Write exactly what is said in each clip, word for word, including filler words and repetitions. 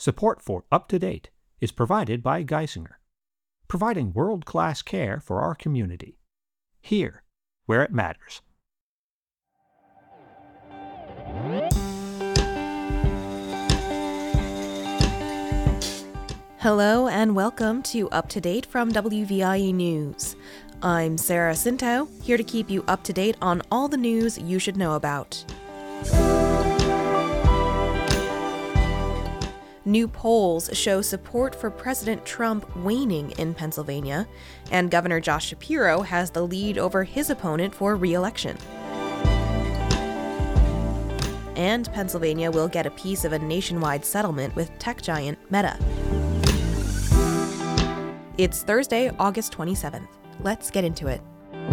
Support for Up to Date is provided by Geisinger, providing world-class care for our community, here where it matters. Hello and welcome to Up to Date from W V I A News. I'm Sarah Sinto, here to keep you up to date on all the news you should know about. New polls show support for President Trump waning in Pennsylvania, and Governor Josh Shapiro has the lead over his opponent for re-election. And Pennsylvania will get a piece of a nationwide settlement with tech giant Meta. It's Thursday, August twenty-seventh. Let's get into it.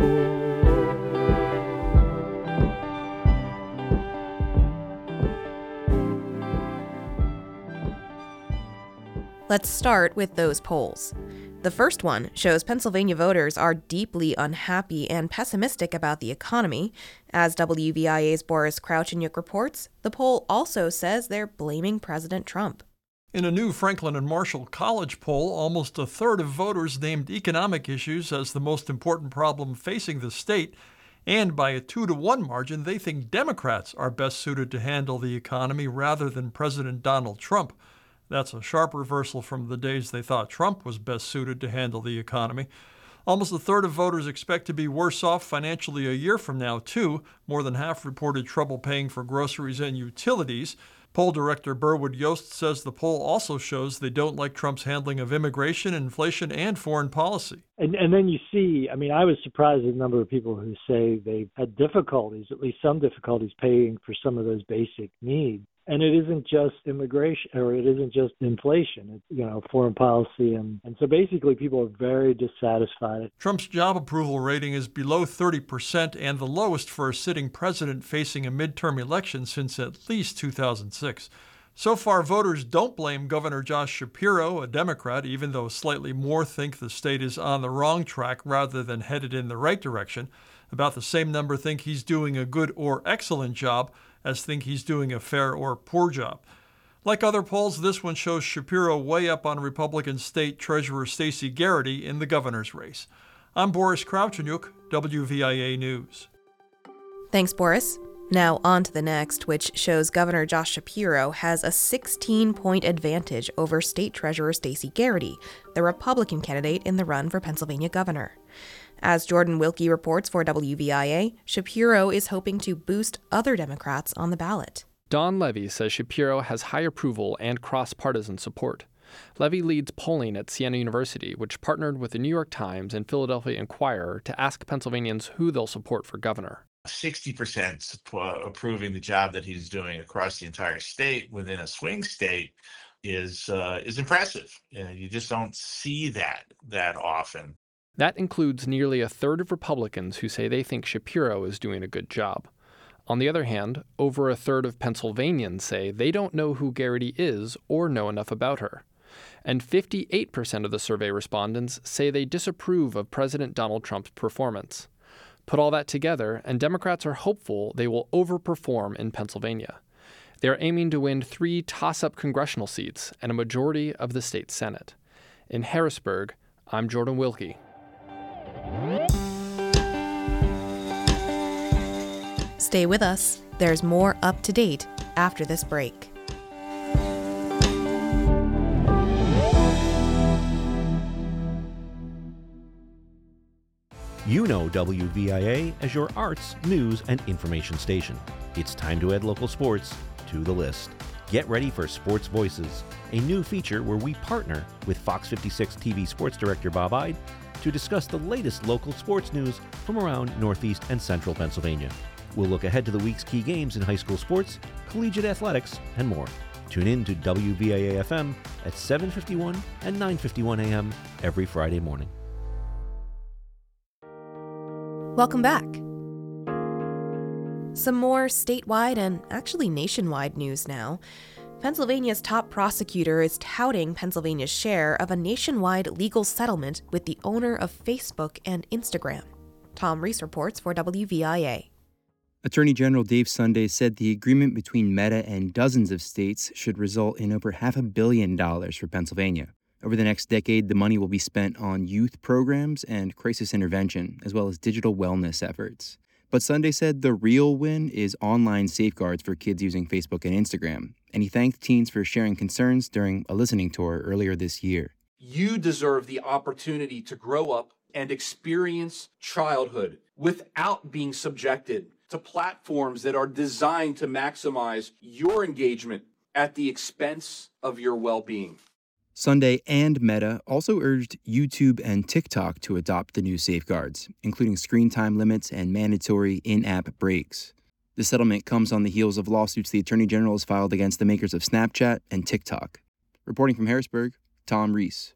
Let's start with those polls. The first one shows Pennsylvania voters are deeply unhappy and pessimistic about the economy. As W V I A's Boris Krauchenyuk reports, the poll also says they're blaming President Trump. In a new Franklin and Marshall College poll, almost a third of voters named economic issues as the most important problem facing the state, and by a two to one margin, they think Democrats are best suited to handle the economy rather than President Donald Trump. That's a sharp reversal from the days they thought Trump was best suited to handle the economy. Almost a third of voters expect to be worse off financially a year from now, too. More than half reported trouble paying for groceries and utilities. Poll director Burwood Yost says the poll also shows they don't like Trump's handling of immigration, inflation, and foreign policy. And, and then you see, I mean, I was surprised at the number of people who say they've had difficulties, at least some difficulties, paying for some of those basic needs. And it isn't just immigration, or it isn't just inflation. It's, you know, foreign policy. And, and so basically people are very dissatisfied. Trump's job approval rating is below thirty percent and the lowest for a sitting president facing a midterm election since at least two thousand six. So far, voters don't blame Governor Josh Shapiro, a Democrat, even though slightly more think the state is on the wrong track rather than headed in the right direction. About the same number think he's doing a good or excellent job as think he's doing a fair or poor job. Like other polls, this one shows Shapiro way up on Republican State Treasurer Stacey Garrity in the governor's race. I'm Boris Krauchenyuk, W V I A News. Thanks, Boris. Now on to the next, which shows Governor Josh Shapiro has a sixteen-point advantage over State Treasurer Stacey Garrity, the Republican candidate in the run for Pennsylvania governor. As Jordan Wilkie reports for W V I A, Shapiro is hoping to boost other Democrats on the ballot. Don Levy says Shapiro has high approval and cross-partisan support. Levy leads polling at Siena University, which partnered with the New York Times and Philadelphia Inquirer to ask Pennsylvanians who they'll support for governor. sixty percent approving the job that he's doing across the entire state within a swing state is uh, is impressive. You know, you just don't see that that often. That includes nearly a third of Republicans who say they think Shapiro is doing a good job. On the other hand, over a third of Pennsylvanians say they don't know who Garrity is or know enough about her. And fifty-eight percent of the survey respondents say they disapprove of President Donald Trump's performance. Put all that together, and Democrats are hopeful they will overperform in Pennsylvania. They're aiming to win three toss-up congressional seats and a majority of the state Senate. In Harrisburg, I'm Jordan Wilkie. Stay with us. There's more up to date after this break. You know W V I A as your arts, news, and information station. It's time to add local sports to the list. Get ready for Sports Voices, a new feature where we partner with Fox fifty-six T V sports director Bob Ide to discuss the latest local sports news from around Northeast and Central Pennsylvania. We'll look ahead to the week's key games in high school sports, collegiate athletics, and more. Tune in to W V I A F M at seven fifty-one and nine fifty-one a m every Friday morning. Welcome back. Some more statewide and actually nationwide news now. Pennsylvania's top prosecutor is touting Pennsylvania's share of a nationwide legal settlement with the owner of Facebook and Instagram. Tom Reese reports for W V I A. Attorney General Dave Sunday said the agreement between Meta and dozens of states should result in over half a billion dollars for Pennsylvania. Over the next decade, the money will be spent on youth programs and crisis intervention, as well as digital wellness efforts. But Sunday said the real win is online safeguards for kids using Facebook and Instagram, and he thanked teens for sharing concerns during a listening tour earlier this year. You deserve the opportunity to grow up and experience childhood without being subjected to platforms that are designed to maximize your engagement at the expense of your well-being. Sunday and Meta also urged YouTube and TikTok to adopt the new safeguards, including screen time limits and mandatory in-app breaks. The settlement comes on the heels of lawsuits the Attorney General has filed against the makers of Snapchat and TikTok. Reporting from Harrisburg, Tom Reese.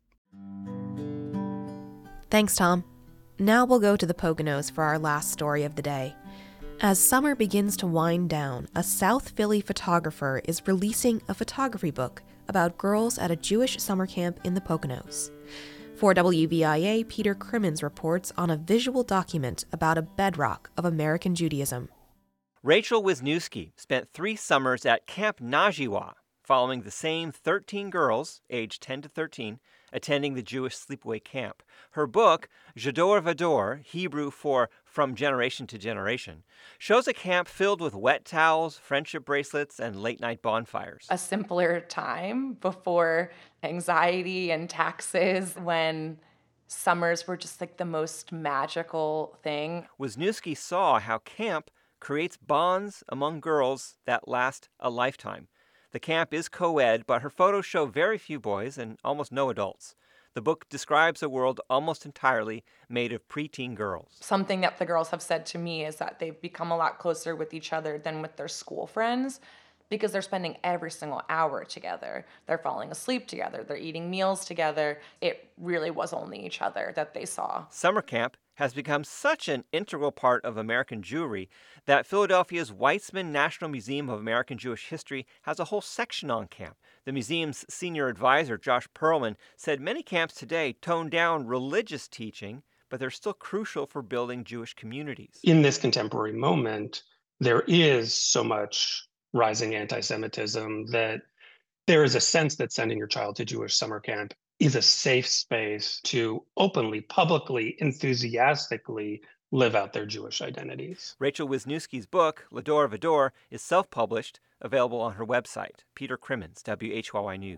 Thanks, Tom. Now we'll go to the Poconos for our last story of the day. As summer begins to wind down, a South Philly photographer is releasing a photography book about girls at a Jewish summer camp in the Poconos. For W V I A, Peter Crimmins reports on a visual document about a bedrock of American Judaism. Rachel Wisniewski spent three summers at Camp Najiwa, following the same thirteen girls, aged ten to thirteen, attending the Jewish sleepaway camp. Her book, Jador Vador, Hebrew for From Generation to Generation, shows a camp filled with wet towels, friendship bracelets, and late-night bonfires. A simpler time before anxiety and taxes, when summers were just like the most magical thing. Wisniewski saw how camp creates bonds among girls that last a lifetime. The camp is co-ed, but her photos show very few boys and almost no adults. The book describes a world almost entirely made of preteen girls. Something that the girls have said to me is that they've become a lot closer with each other than with their school friends because they're spending every single hour together. They're falling asleep together. They're eating meals together. It really was only each other that they saw. Summer camp has become such an integral part of American Jewry that Philadelphia's Weizmann National Museum of American Jewish History has a whole section on camp. The museum's senior advisor, Josh Perlman, said many camps today tone down religious teaching, but they're still crucial for building Jewish communities. In this contemporary moment, there is so much rising anti-Semitism that there is a sense that sending your child to Jewish summer camp is a safe space to openly, publicly, enthusiastically live out their Jewish identities. Rachel Wisniewski's book, Lador Vador, is self-published, available on her website. Peter Crimmins, W H Y Y News.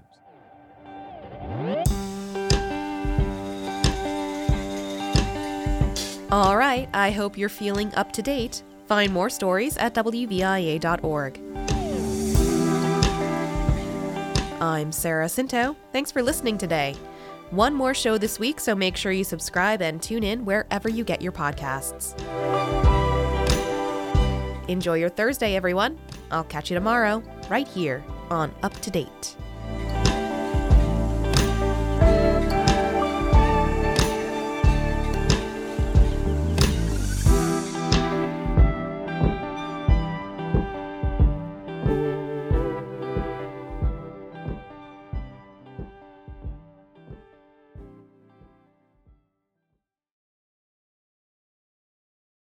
All right, I hope you're feeling up to date. Find more stories at W V I A dot org. I'm Sarah Cinto. Thanks for listening today. One more show this week, so make sure you subscribe and tune in wherever you get your podcasts. Enjoy your Thursday, everyone. I'll catch you tomorrow, right here on Up to Date.